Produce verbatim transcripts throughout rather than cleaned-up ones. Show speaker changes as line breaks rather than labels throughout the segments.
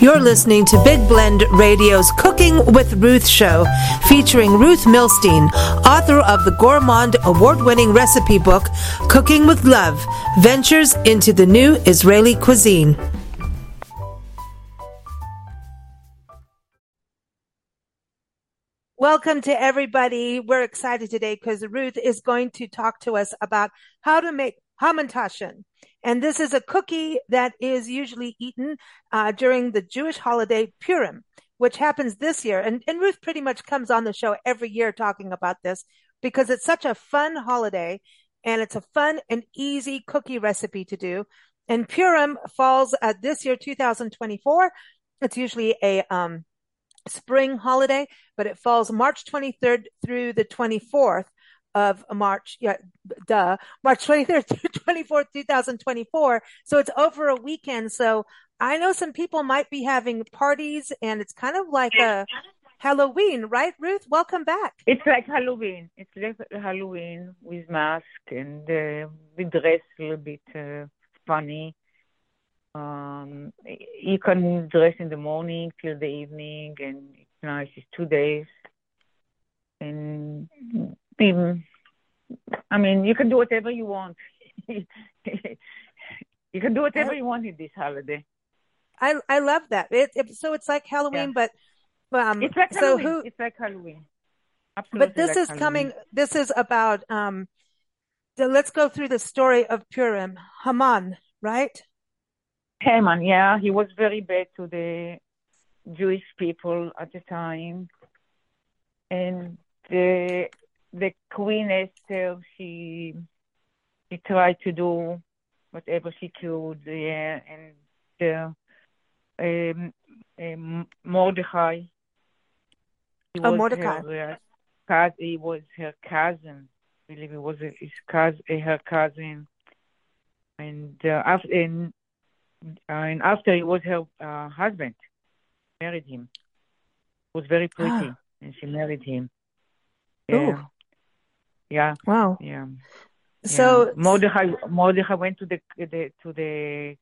You're listening to Big Blend Radio's Cooking with Ruth show, featuring Ruth Milstein, author of the Gourmand award-winning recipe book, Cooking with Love, Ventures into the New Israeli Cuisine. Welcome to everybody. We're excited today because Ruth is going to talk to us about how to make hamantaschen. And this is a cookie that is usually eaten uh, during the Jewish holiday Purim, which happens this year. And, and Ruth pretty much comes on the show every year talking about this because it's such a fun holiday and it's a fun and easy cookie recipe to do. And Purim falls uh, this year, two thousand twenty-four. It's usually a um, spring holiday, but it falls March twenty-third through the twenty-fourth of March, yeah, duh, March twenty-third through twenty-fourth, two thousand twenty-four. So it's over a weekend. So I know some people might be having parties and it's kind of like a Halloween, right, Ruth? Welcome back.
It's like Halloween. It's like Halloween with mask and uh, we dress a little bit uh, funny. Um, you can dress in the morning till the evening and it's nice. It's two days. And even, I mean, you can do whatever you want. You can do whatever you want in this holiday.
I I love that. It, it so it's like Halloween, yeah. but um,
it's like
so
Halloween.
who?
It's like Halloween. Absolutely.
But this
like
is
Halloween.
coming. This is about um. So let's go through the story of Purim. Haman, right?
Haman, yeah, he was very bad to the Jewish people at the time, and the the Queen Esther, she she tried to do whatever she could, yeah, and the um, um, Mordecai, he
oh,
was
Mordecai,
her, uh, he was her cousin. I believe it was his cousin, her cousin, and uh, after and, uh, and after it was her uh, husband, married him. He was very pretty,
ah.
and she married him.
Yeah.
Ooh. Yeah.
Wow.
Yeah.
So
yeah. Mordecai, Mordecai went to the, the to the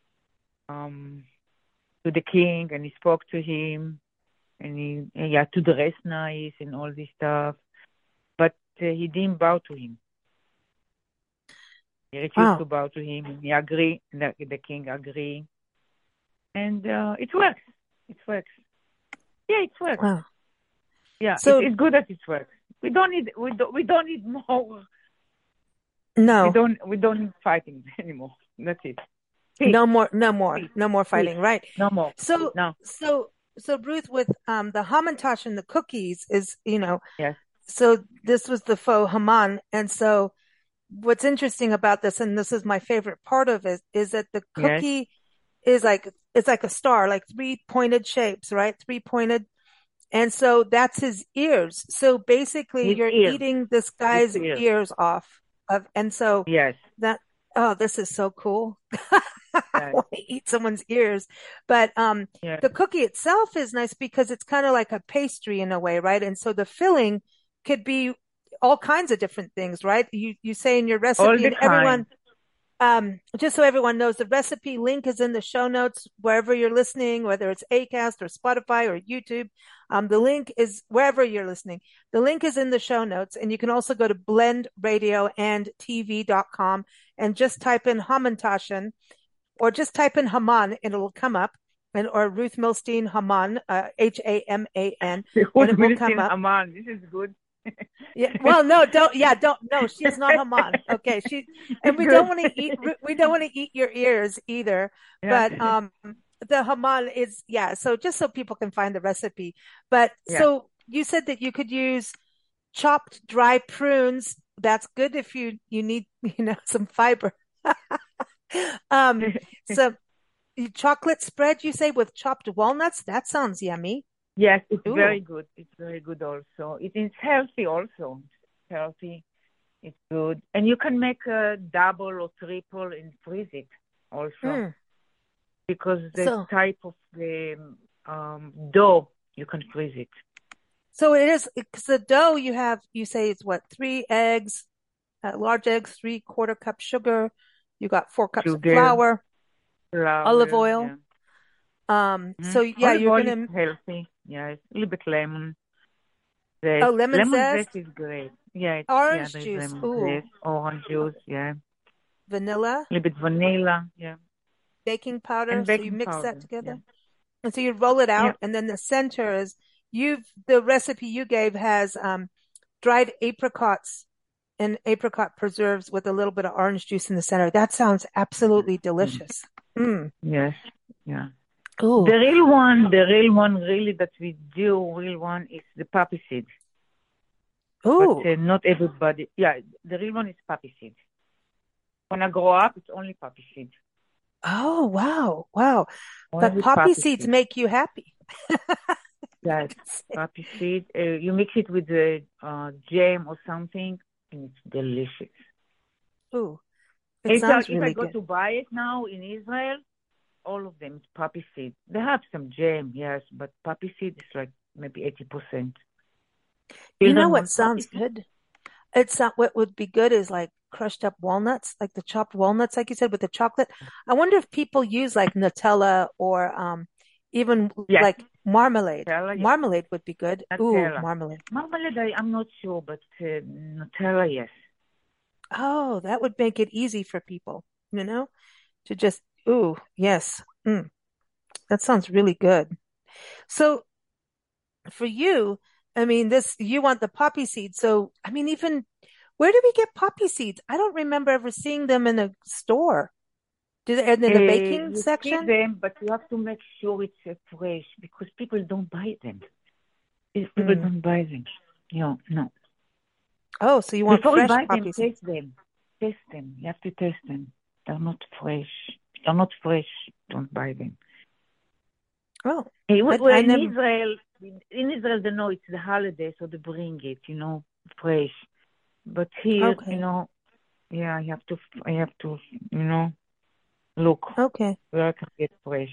um to the king and he spoke to him, and he, he had to dress nice and all this stuff, but uh, he didn't bow to him. He refused
wow.
to bow to him. And he agreed. The, the king agreed, and uh, it works. It works. Yeah, it works.
Wow.
Yeah,
so,
it, it's good that it works. We don't need we don't we don't need more.
No,
we don't we don't need fighting anymore. That's it.
Peace. No more, no more,
Peace.
no more fighting.
Peace.
Right?
No more.
So,
no.
so, so Ruth, with um the hamantaschen and the cookies is, you know,
yes.
So this was the faux Haman, and so what's interesting about this, and this is my favorite part of it, is that the cookie yes. is like it's like a star, like three pointed shapes, right? Three pointed. And so that's his ears. So basically
his
you're
ear.
eating this guy's
ears.
ears off of, and so
yes.
that, oh, this is so cool. I want to eat someone's ears. But, um,
yes.
the cookie itself is nice because it's kind of like a pastry in a way, right? And so the filling could be all kinds of different things, right? You, you say in your recipe,
all the
and
time.
everyone, Um, just so everyone knows, the recipe link is in the show notes, wherever you're listening, whether it's Acast or Spotify or YouTube. Um, the link is wherever you're listening. The link is in the show notes, and you can also go to blend radio and t v dot com and just type in hamantaschen, or just type in Haman and it'll come up, and or Ruth Milstein Haman, uh, H A M A N, and it will come up.
Haman, this is good.
Yeah, well, no, don't, yeah, don't, no, she's not Haman. Okay. She, and we Good. don't want to eat, we don't want to eat your ears either, yeah. but, um, the Haman is, yeah. So just so people can find the recipe, but yeah. so you said that you could use chopped dry prunes. That's good if you, you need, you know, some fiber. um, so chocolate spread, you say, with chopped walnuts. That sounds yummy.
Yes, it's
Ooh.
very good. It's very good also. It is healthy also. It's healthy. It's good. And you can make a double or triple and freeze it also. Mm. Because the so, type of the um, dough, you can freeze it.
So it is, because the dough you have, you say it's what, three eggs, uh, large eggs, three quarter cup sugar. You got four cups sugar, of flour,
flour
olive oil.
Yeah.
Um, so
Mm.
yeah,
Olive
you're
oil is
gonna,
healthy. Yeah, it's a little bit lemon zest.
oh, lemon
Lemon zest
zest,
is great. Yeah, it's, yeah,
orange
there's
juice,
lemon
ooh,
zest, orange juice, yeah.
vanilla,
A little bit vanilla, yeah.
baking powder.
And
So you
baking
mix that
powder, yeah.
together. And so you roll it
Yeah.
out, and then the center is you've the recipe you gave has um, dried apricots and apricot preserves with a little bit of orange juice in the center. That sounds absolutely
Mm.
delicious. Mm.
Yes, yeah. The
Ooh,
real one, the real one really that we do, real one is the poppy seed. But
ooh.
uh, not everybody, yeah, the real one is poppy seed. When I grow up, it's only poppy seed.
Oh, wow. Wow. But
Only
poppy
poppy
seeds
seed.
make you happy.
Yes, poppy seed. Uh, you mix it with the uh, jam or something, and it's delicious.
Ooh, it
If I,
sounds
if I
really
go
good.
to buy it now in Israel, all of them is poppy seed. They have some jam, yes, but poppy seed is like maybe eighty percent.
You know
Children
what
want poppy
sounds
seed?
good? It's not what would be good is like crushed up walnuts, like the chopped walnuts, like you said, with the chocolate. I wonder if people use like Nutella or um even
Yes,
like marmalade.
Nutella, yes.
Marmalade would be good. Ooh,
Nutella.
marmalade.
Marmalade, I, I'm not sure, but uh, Nutella, yes.
Oh, that would make it easy for people, you know, to just, ooh, yes. Mm, that sounds really good. So for you, I mean, this, you want the poppy seeds. So, I mean, even where do we get poppy seeds? I don't remember ever seeing them in a store. Do they, and in
Uh,
the baking
you see
section?
them, but you have to make sure it's uh, fresh because people don't buy them. If People
Mm.
don't buy them. No, no.
Oh, so you want
Before you
fresh
buy them,
poppy seeds.
taste them. Taste them. You have to taste them. They're not fresh. They're not fresh. Don't buy them.
Oh,
Hey,
I,
well,
I
in
never,
Israel, in Israel, they know it's the holiday, so they bring it, you know, fresh. But here, you
okay,
know, yeah, I have to, I have to, you know, look
okay,
where I can get fresh.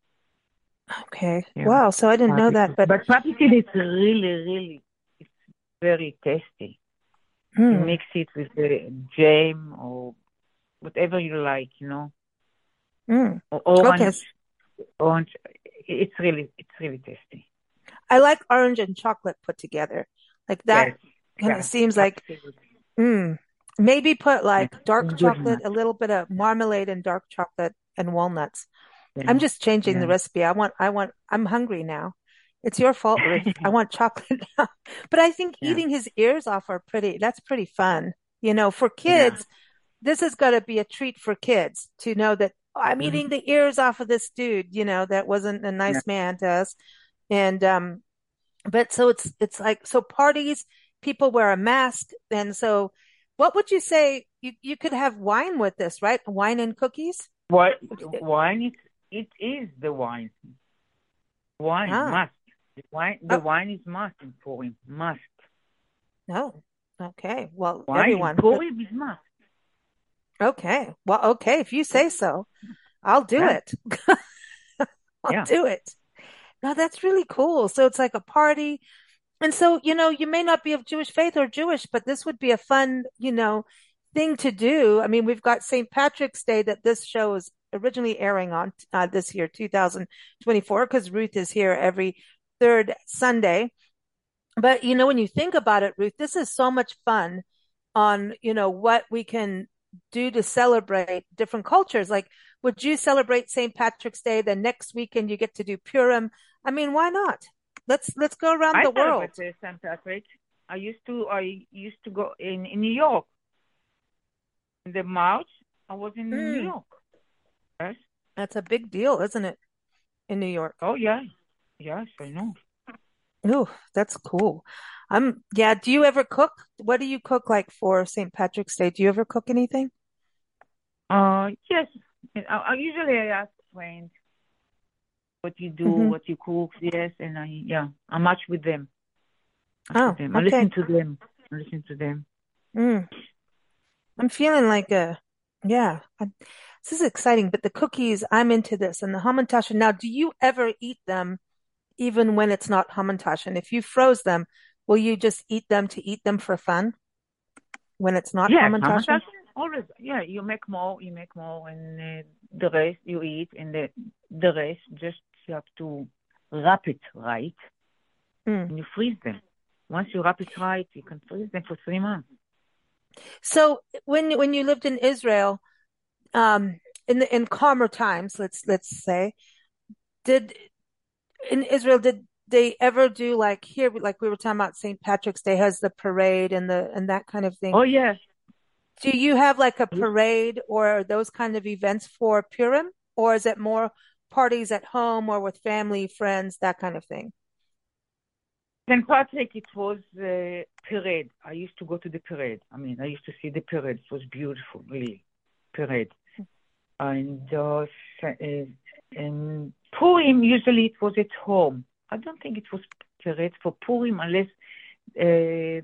okay.
Yeah,
Wow, so I didn't know
poppy
that,
seed.
but
But poppy seed is really, really, it's very tasty. You
mm,
mix it with the jam or whatever you like, you know,
mm.
or
Okay.
orange,
s-
orange. It's really, it's really tasty.
I like orange and chocolate put together. Like that
Yes,
kind of
yeah,
seems like,
absolutely.
mm, maybe put
Yeah,
like dark
good
chocolate,
match.
a little bit of marmalade and dark chocolate and walnuts.
Yeah,
I'm just changing the
yeah.
recipe. I want, I want, I'm hungry now. It's your fault, Ruth. I want chocolate now. But I think
Yeah,
eating his ears off are pretty, that's pretty fun. You know, for
yeah.
kids, this is going to be a treat for kids to know that "Oh, I'm eating
Mhm.
the ears off of this dude, you know, that wasn't a
Yeah.
nice man to us. And, um, but so it's, it's like, so parties, people wear a mask. And so what would you say? You, you could have wine with this, right? Wine and cookies?
Why, wine is, it is the wine. Wine,
Ah,
must. The wine, the
oh,
wine is must in Purim. Must.
no. Okay. Well,
Wine in
everyone, but
Purim is must.
okay. Well, okay. If you say so, I'll do
Yeah,
it. I'll
yeah.
do it. Now that's really cool. So it's like a party. And so, you know, you may not be of Jewish faith or Jewish, but this would be a fun, you know, thing to do. I mean, we've got Saint Patrick's Day that this show is originally airing on uh, this year, two thousand twenty-four, because Ruth is here every third Sunday. But, you know, when you think about it, Ruth, this is so much fun on, you know, what we can do to celebrate different cultures. Like, would you celebrate Saint Patrick's Day? Then next weekend you get to do Purim. I mean, why not? Let's let's go around
I
the world.
celebrate uh, Saint Patrick. I used to, I used to go in, in New York. In the March, I was in New
Mm,
York. Yes.
that's a big deal, isn't it? In New York.
Oh, yeah. Yes, I know.
Ooh, that's cool. Um, yeah. Do you ever cook? What do you cook like for Saint Patrick's Day? Do you ever cook anything?
Uh, yes. I, I usually I ask friends what you do,
Hmm.
what you cook. Yes, and I, yeah, I match with them. Match with
Oh,
them. I
okay.
listen to them. I listen to them.
Mm. I'm feeling like a, yeah, I, this is exciting, but the cookies, I'm into this and the hamantaschen. Now, do you ever eat them even when it's not hamantaschen? If you froze them, will you just eat them to eat them for fun when it's not
Yes,
hamantaschen?
hamantaschen always. Yeah, you make more, you make more, and uh, the rest you eat, and the the rest just you have to wrap it right,
Mm.
and you freeze them. Once you wrap it right, you can freeze them for three months.
So when when you lived in Israel, um, in the, in calmer times, let's let's say, did in Israel did they ever do like here, like we were talking about Saint Patrick's Day has the parade and the and that kind of thing?
Oh, yes.
Do you have like a parade or those kind of events for Purim, or is it more parties at home or with family, friends, that kind of thing?
Saint Patrick, it was a parade. I used to go to the parade. I mean, I used to see the parade. It was beautiful, really, parade. And uh, in Purim, usually it was at home. I don't think it was parade for Purim unless uh,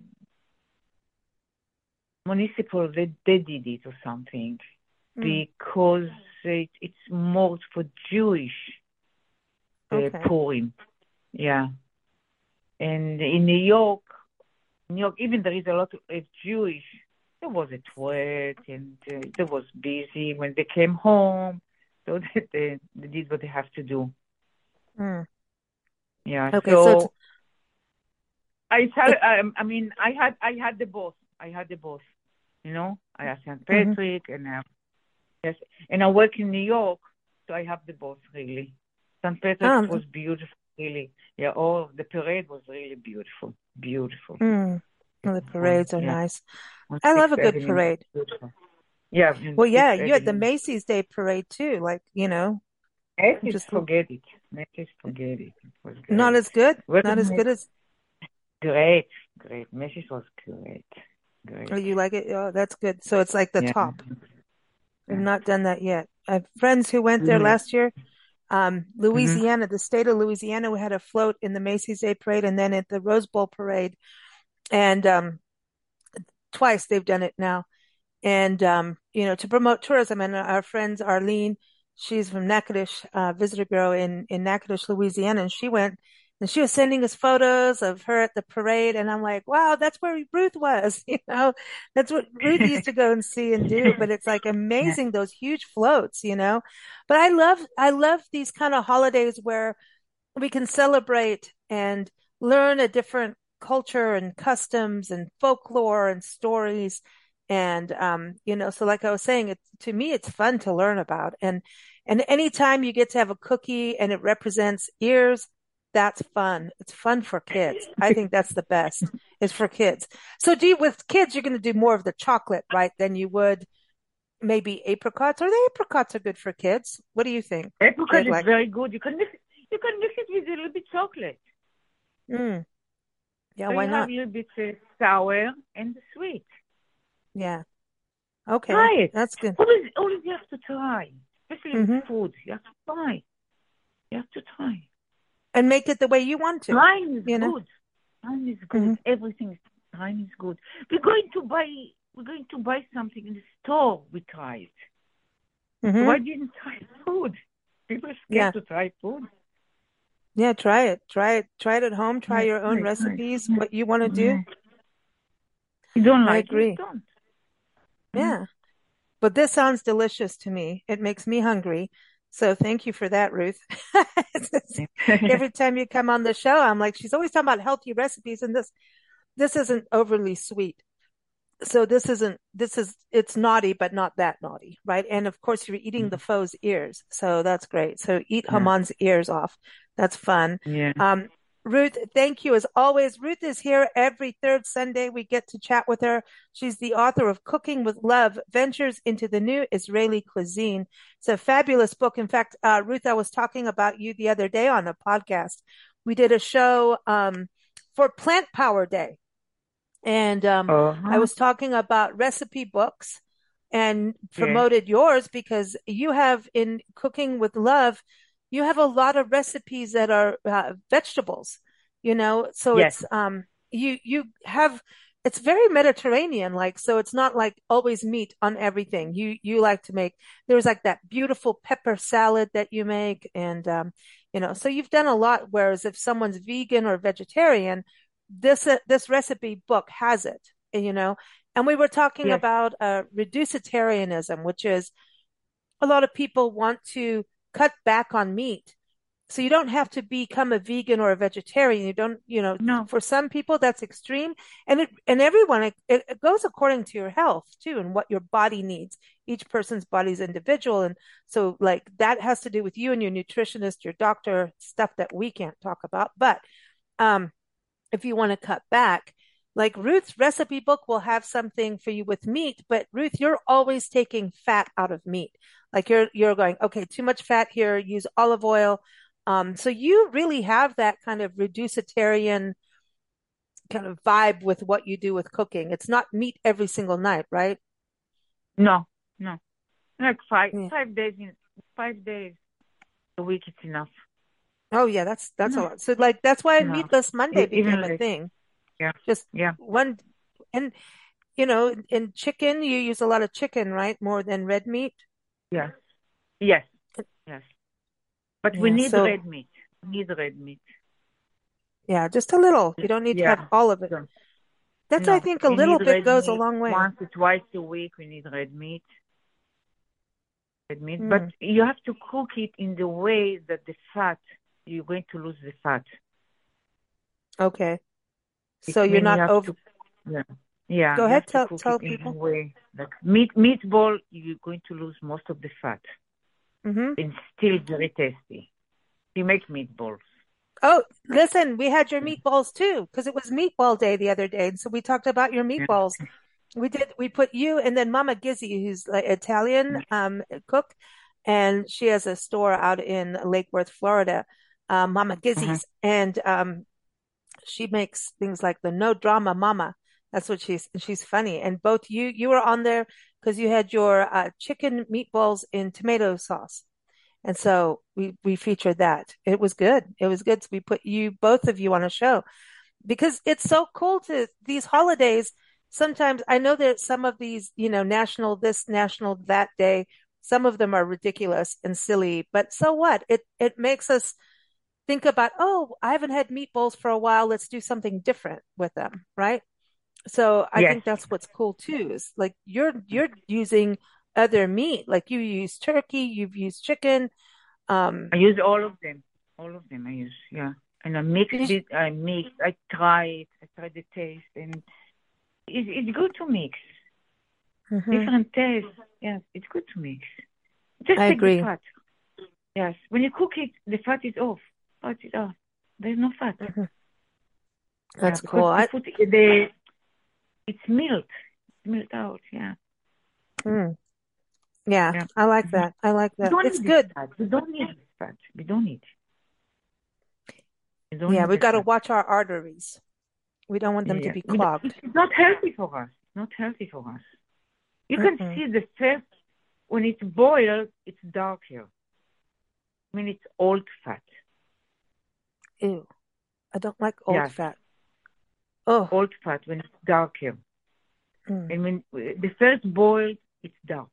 municipal, they, they did it or something, mm. because it, it's more for Jewish uh,
okay.
Purim. Yeah. And in New York, New York, even there is a lot of uh, Jewish, there was a wet and uh, there was busy when they came home, so that they, they did what they have to do.
Mm.
Yeah.
Okay,
so,
so
I, I, I mean, I had I had the both. I had the both. You know, I have Saint Patrick, mm-hmm. and I have, yes, and I work in New York, so I have the both really. Saint Patrick um, was beautiful, really. Yeah, oh, the parade was really beautiful, beautiful.
Mm. Well, the parades are
yeah.
nice. I love a good parade.
Yeah.
Well, yeah, you had the Macy's Day Parade too, like you know.
Macy's, just forget it. Macy's, forget it. It was great.
Not as good.
What
Not as good as.
Great, great. Macy's was great. Great.
Oh, you like it? Oh, that's good. So it's like the
yeah.
top. We've not done that yet. I have friends who went there mm-hmm. last year. Um, Louisiana, mm-hmm. the state of Louisiana, we had a float in the Macy's Day Parade and then at the Rose Bowl Parade. And um, twice they've done it now. And, um, you know, to promote tourism. And our friends, Arlene, she's from Natchitoches uh, Visitor Bureau in, in Natchitoches, Louisiana. And she went and she was sending us photos of her at the parade. And I'm like, wow, that's where Ruth was. You know, that's what Ruth used to go and see and do. But it's like amazing, those huge floats, you know, but I love, I love these kind of holidays where we can celebrate and learn a different culture and customs and folklore and stories. And, um, you know, so like I was saying, it, to me, it's fun to learn about. And, and anytime you get to have a cookie and it represents ears, that's fun. It's fun for kids. I think that's the best is for kids. So do you, with kids, you're going to do more of the chocolate, right? Than you would maybe apricots, or the apricots are good for kids. What do you think?
Apricot is like, very good. You can mix, you can mix it with a little bit chocolate.
Mm. Yeah.
So
why
you
not?
Have a little bit uh, sour and sweet.
Yeah. Okay.
Try it.
That's good.
Always, always you have to try, especially
mm-hmm.
with food. You have to try. You have to try.
And make it the way you want to.
Time is
you know?
good. Time is good.
Mm-hmm.
Everything is time is good. We're going to buy. We're going to buy something in the store. We try it.
Mm-hmm.
Why didn't try food? People are scared
yeah.
to try food.
Yeah, try it. Try it. Try it at home. Try
yeah,
your own
right,
recipes.
right.
What you want to do.
Yeah. You don't like
I agree.
it, don't.
Yeah. Mm-hmm. But this sounds delicious to me. It makes me hungry. So thank you for that, Ruth. Every time you come on the show, I'm like, she's always talking about healthy recipes, and this, this isn't overly sweet. So this isn't, this is, it's naughty, but not that naughty, right? And of course, you're eating the foe's ears. So that's great. So eat
yeah.
Haman's ears off. That's fun.
Yeah.
Um, Ruth, thank you as always. Ruth is here every third Sunday. We get to chat with her. She's the author of Cooking with Love, Ventures into the New Israeli Cuisine. It's a fabulous book. In fact, uh, Ruth, I was talking about you the other day on a podcast. We did a show um, for Plant Power Day. And um, uh-huh. I was talking about recipe books and promoted yeah. yours because you have in Cooking with Love, you have a lot of recipes that are uh, vegetables, you know, so
yes.
it's, um, you, you have, it's very Mediterranean, like, so it's not like always meat on everything. You, you like to make, there's like that beautiful pepper salad that you make. And, um, you know, so you've done a lot. Whereas if someone's vegan or vegetarian, this, uh, this recipe book has it, you know, and we were talking yes. about, uh, reducitarianism, which is a lot of people want to cut back on meat So you don't have to become a vegan or a vegetarian. You don't, you know,
No.
for some people that's extreme, and it and everyone it, it goes according to your health too and what your body needs. Each person's body is individual, and so like that has to do with you and your nutritionist, your doctor, stuff that we can't talk about. But um, if you want to cut back, like Ruth's recipe book will have something for you with meat, but Ruth, you're always taking fat out of meat. Like you're you're going, okay, too much fat here, use olive oil. Um, so you really have that kind of reducitarian kind of vibe with what you do with cooking. It's not meat every single night, right?
No, no. Like five
Yeah.
five days in five days a week it's enough.
Oh yeah, that's that's a
No,
lot. So like that's why
no.
Meatless Monday
E- Even
became a
less.
thing.
Yeah,
Just
yeah.
one, and you know, in chicken you use a lot of chicken, right? More than red meat.
Yes, yes, yes. But we
Yeah.
need
So
red meat. We need red meat.
yeah, just a little. You don't need to have
Yeah.
all of it.
So,
That's, I
no,
think, a
we
little
need
bit
red
goes a
meat
long way.
once or twice a week. We need red meat. Red meat. But
Mm,
you have to cook it in the way that the fat, you're going to lose the fat.
okay.
It
So you're
means you
not
have
over.
to, yeah, yeah,
Go
you
ahead,
have to
tell
cook
tell
it in a
people.
way like meat meatball. You're going to lose most of the fat.
Hmm.
It's still very tasty. You make meatballs.
Oh, listen, we had your meatballs too, because it was meatball day the other day. And so we talked about your
Yeah.
meatballs. We did, we put you and then Mama Gizzy, who's like Italian um cook, and she has a store out in Lake Worth, Florida, um, Mama
Uh-huh.
Gizzy's. And um she makes things like the no drama mama. That's what she's she's funny. And both you you were on there because you had your uh, chicken meatballs in tomato sauce. And so we we featured that. It was good. It was good. So we put you both of you on a show because it's so cool to these holidays. Sometimes I know that some of these, you know, national this, national that day, some of them are ridiculous and silly, but so what? It it makes us think about, oh, I haven't had meatballs for a while. Let's do something different with them, right? So I
Yes,
think that's what's cool too, is like you're you're using other meat, like you use turkey, you've used chicken. Um,
I use all of them. All of them I use. Yeah, and I mixed
you,
it. I mix. I try it. I try the taste, and it's it's good to mix
mhm,
different tastes. Yes, it's good to mix. Just
I
take the
agree.
fat. Yes, when you cook it, the fat is off. Fat is off. There's no fat.
Mhm.
Yeah,
That's
because
cool.
you
I
put the it's melt, it's melt out. Yeah,
mm, yeah,
yeah.
I like
Mhm.
that. I like
We
that.
don't
It's
need this
good.
fat. We don't need this fat. We don't need. We don't
Yeah,
need
we
the
got to
fat.
watch our arteries. We don't want them to
Yeah,
be
we don't,
clogged.
it's not healthy for us. Not healthy for us. You can
Mm-mm.
see the first when it's boiled, it's darker. I mean, it's old fat.
Ew, I don't like old
Yes,
fat. Oh,
old fat when it's darker.
mm.
And when the first boiled, it's dark.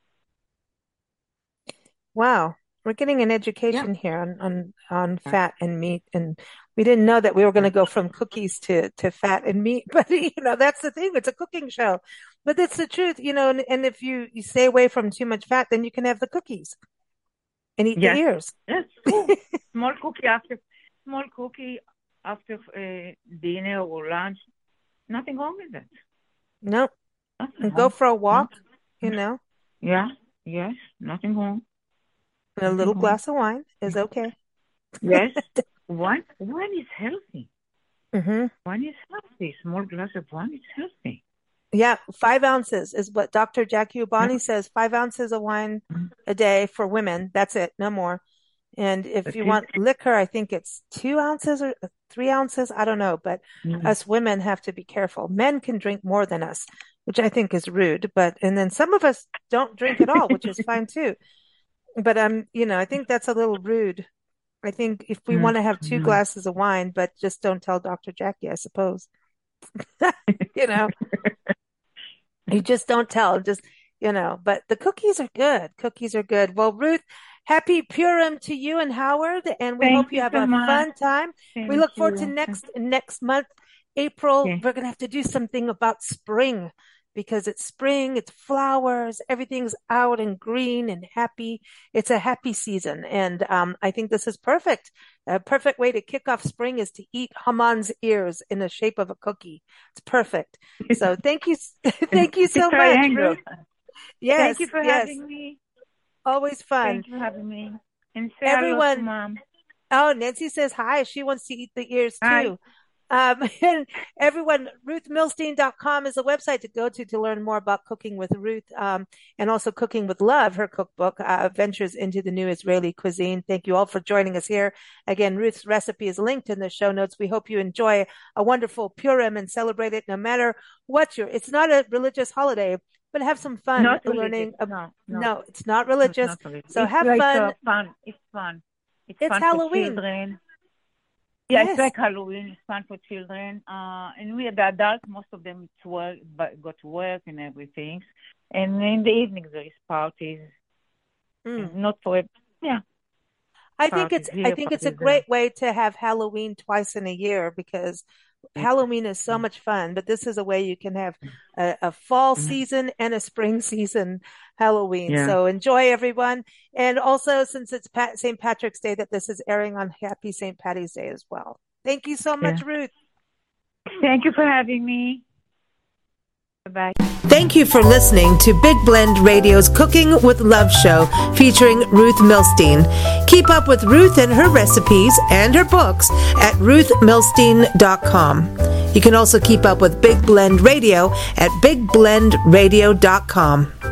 Wow. We're getting an
Yeah,
education here on, on, on
yeah,
fat and meat. And we didn't know that we were going
yeah.
to go from cookies to, to fat and meat. But, you know, that's the thing. It's a cooking show. But it's the truth, you know, and, and if you, you stay away from too much fat, then you can have the cookies and eat the
Yes,
ears.
that's true. Small cookie after small cookie after uh, dinner or lunch. Nothing wrong with that.
No,
Nothing
and go
wrong.
for a
No.
walk, you know,
Yeah. Yes. Nothing wrong.
and a
Nothing
little
wrong.
glass of wine is okay.
Yes. Wine. Wine is healthy.
Hmm.
Wine is healthy. Small glass of wine is healthy.
Yeah, five ounces is what doctor Jackie
Yeah.
Ubani says. Five ounces of wine a day for women. That's it, no more. And if
That's
you
it.
want liquor, I think it's two ounces or three ounces. I don't know, but
Mm.
us women have to be careful. Men can drink more than us, which I think is rude. But, and then some of us don't drink at all, which is fine too. But um, you know, I think that's a little rude. I think if we
Mm.
want to have two
Mm.
glasses of wine, but just don't tell doctor Jackie, I suppose. You know, you just don't tell, just, you know, but the cookies are good. Cookies are good. Well, Ruth, happy Purim to you and Howard, and we
Thank
hope you
you
have
so
a
much.
fun time. We
Thank
look forward to
you.
next next month, April.
Okay.
We're gonna have to do something about spring because it's spring, it's flowers, everything's out and green and happy. It's a happy season. And um, I think this is perfect. A perfect way to kick off spring is to eat Haman's ears in the shape of a cookie. It's perfect. So thank you. Thank you so much, Ruth. Yes.
Thank you for
yes.
having me.
Always fun.
Thank you for having me. And say
Everyone,
hello to Mom.
Oh, Nancy says hi. She wants to eat the ears
Hi.
too. Um, and everyone, Ruth Milstein dot com is a website to go to to learn more about cooking with Ruth, um, and also Cooking with Love, her cookbook, uh, ventures into the new Israeli cuisine. Thank you all for joining us here. Again, Ruth's recipe is linked in the show notes. We hope you enjoy a wonderful Purim and celebrate it no matter what you're, it's not a religious holiday, but have some fun
Not
learning.
religious. No, no.
no, it's not religious.
It's not religious.
So
it's
have
like,
fun.
Uh, fun. It's fun. It's,
it's
fun
Halloween.
For children. Yeah,
yes.
It's like Halloween. It's fun for children. Uh, and we are the adults. Most of them to work, but go to work and everything. And in the evening there is parties.
Mm.
Not for yeah.
I think it's here, I think it's a great there. way to have Halloween twice in a year because Halloween is so much fun, but this is a way you can have a, a fall season and a spring season Halloween. Yeah. So enjoy, everyone. And also, since it's Pat, Saint Patrick's Day, that this is airing on Happy Saint Patty's Day as well. Thank you so much, yeah. Ruth.
Thank you for having me. Bye-bye.
Thank you for listening to Big Blend Radio's Cooking with Love show featuring Ruth Milstein. Keep up with Ruth and her recipes and her books at ruth milstein dot com. You can also keep up with Big Blend Radio at big blend radio dot com.